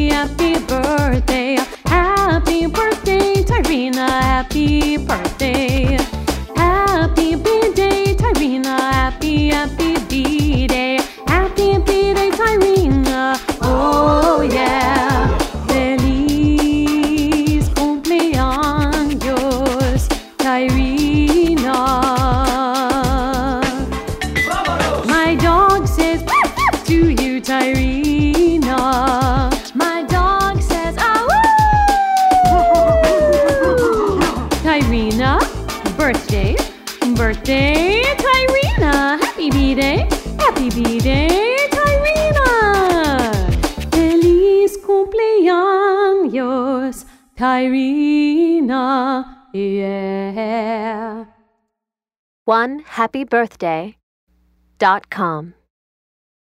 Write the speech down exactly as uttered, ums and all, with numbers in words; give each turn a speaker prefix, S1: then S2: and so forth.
S1: happy, happy birthday. Happy birthday, Tyrina, happy birthday. Happy B-Day, Tyrina, happy, happy B-Day. Happy B-Day, Tyrina, oh yeah. Feliz cumpleaños, Tyrina. My dog says to you, Tyrina. My dog says, ah, woo! Tyrina, birthday, birthday, Tyrina. Happy B-Day, happy B-Day, Tyrina. Feliz cumpleaños, Tyrina, yeah.
S2: one happy birthday dot com